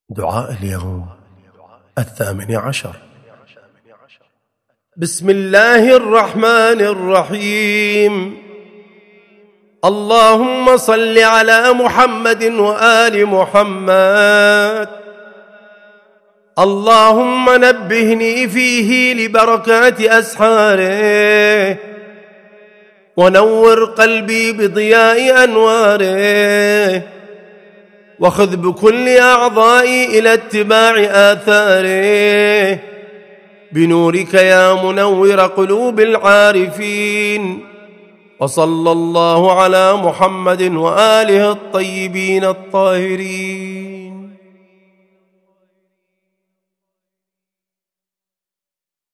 دعاء اليوم 18. بسم الله الرحمن الرحيم. اللهم صل على محمد وآل محمد. اللهم نبهني فيه لبركات أسحاره، ونور قلبي بضياء أنواره، وخذ بكل أعضائي إلى اتباع آثاره، بنورك يا منور قلوب العارفين. وصلى الله على محمد وآله الطيبين الطاهرين.